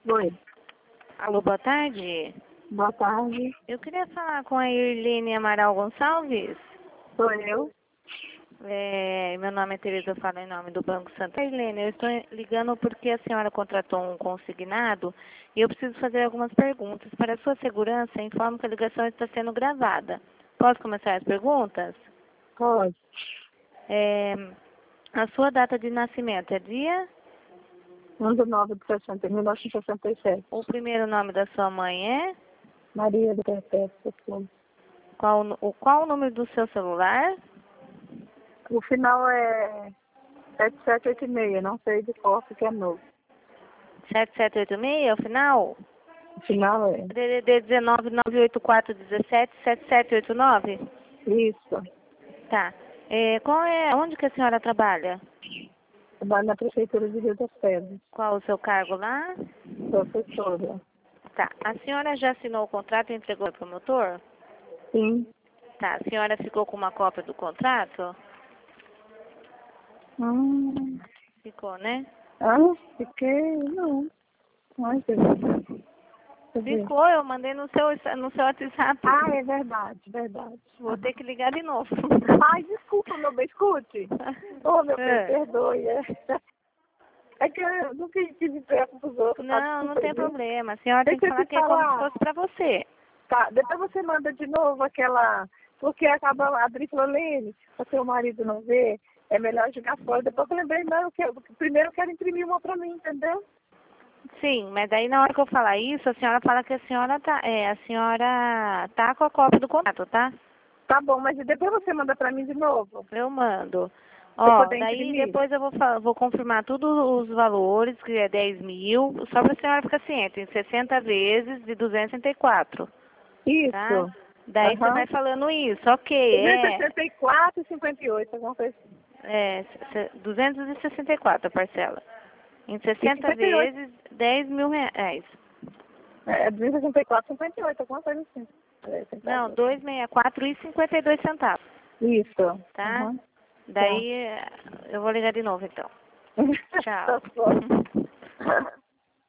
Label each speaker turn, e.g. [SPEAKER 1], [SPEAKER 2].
[SPEAKER 1] Oi,
[SPEAKER 2] Alô, boa tarde.
[SPEAKER 1] boa tarde.
[SPEAKER 2] Eu queria falar com a Irlene Amaral Gonçalves.
[SPEAKER 1] Sou eu.
[SPEAKER 2] Meu nome é Tereza, eu falo em nome do Banco Santander. Irlene, eu estou ligando porque a senhora contratou um consignado e eu preciso fazer algumas perguntas. Para a sua segurança, informo que a ligação está sendo gravada. Posso começar as perguntas?
[SPEAKER 1] Pode.
[SPEAKER 2] A sua data de nascimento é dia?
[SPEAKER 1] 1967.
[SPEAKER 2] O primeiro nome da sua mãe é?
[SPEAKER 1] Maria do Perpétuo Socorro.
[SPEAKER 2] Qual o número do seu celular?
[SPEAKER 1] O final é 7786, não sei de qual que é novo.
[SPEAKER 2] 7786 é o final?
[SPEAKER 1] O final é
[SPEAKER 2] DDD 19 98417 7789?
[SPEAKER 1] isso.
[SPEAKER 2] Tá. Onde que a senhora trabalha?
[SPEAKER 1] Trabalho na Prefeitura de Rio das Pedras.
[SPEAKER 2] Qual o seu cargo lá?
[SPEAKER 1] Professora.
[SPEAKER 2] Tá. A senhora já assinou o contrato e entregou ao promotor?
[SPEAKER 1] Sim.
[SPEAKER 2] Tá. A senhora ficou com uma cópia do contrato? Ficou, né?
[SPEAKER 1] Fiquei, não. Ai, Deus.
[SPEAKER 2] Ficou, eu mandei no seu WhatsApp.
[SPEAKER 1] Ah, é verdade, verdade.
[SPEAKER 2] Vou ter que ligar de novo.
[SPEAKER 1] Ai, desculpa, meu bem, escute. Ô, meu bem, perdoe. É que eu não quis peço pros outros. Tá?
[SPEAKER 2] Não, não
[SPEAKER 1] Desculpa
[SPEAKER 2] tem
[SPEAKER 1] aí, viu?
[SPEAKER 2] problema. A senhora tem
[SPEAKER 1] Deixa
[SPEAKER 2] que
[SPEAKER 1] eu
[SPEAKER 2] falar
[SPEAKER 1] te
[SPEAKER 2] que é como se
[SPEAKER 1] falar.
[SPEAKER 2] fosse pra você.
[SPEAKER 1] Tá, depois você manda de novo aquela... Porque acaba a Adri falou, Lene, o seu marido não vê, é melhor jogar fora. Depois eu lembrei, não, primeiro eu quero imprimir uma pra mim, entendeu?
[SPEAKER 2] Sim, mas daí na hora que eu falar isso, a senhora fala que a senhora tá com a cópia do contrato, tá?
[SPEAKER 1] Tá bom, mas depois você manda pra mim de novo.
[SPEAKER 2] Eu mando.
[SPEAKER 1] Pra eu
[SPEAKER 2] Ó,
[SPEAKER 1] poder
[SPEAKER 2] daí
[SPEAKER 1] imprimir.
[SPEAKER 2] depois eu vou confirmar todos os valores, que é 10 mil, só pra senhora ficar ciente, em 60 vezes de 264, tá?
[SPEAKER 1] Isso.
[SPEAKER 2] Daí você vai falando isso, ok,
[SPEAKER 1] 264 e 58, alguma coisa assim.
[SPEAKER 2] 264 a parcela. Em
[SPEAKER 1] E
[SPEAKER 2] 60
[SPEAKER 1] 58.
[SPEAKER 2] vezes, 10 mil reais.
[SPEAKER 1] É 264 e 58, alguma coisa assim.
[SPEAKER 2] Não, 264 e 52 centavos,
[SPEAKER 1] Isso.
[SPEAKER 2] tá?
[SPEAKER 1] Uhum.
[SPEAKER 2] Daí eu vou ligar de novo então. Tchau.
[SPEAKER 1] Tá bom.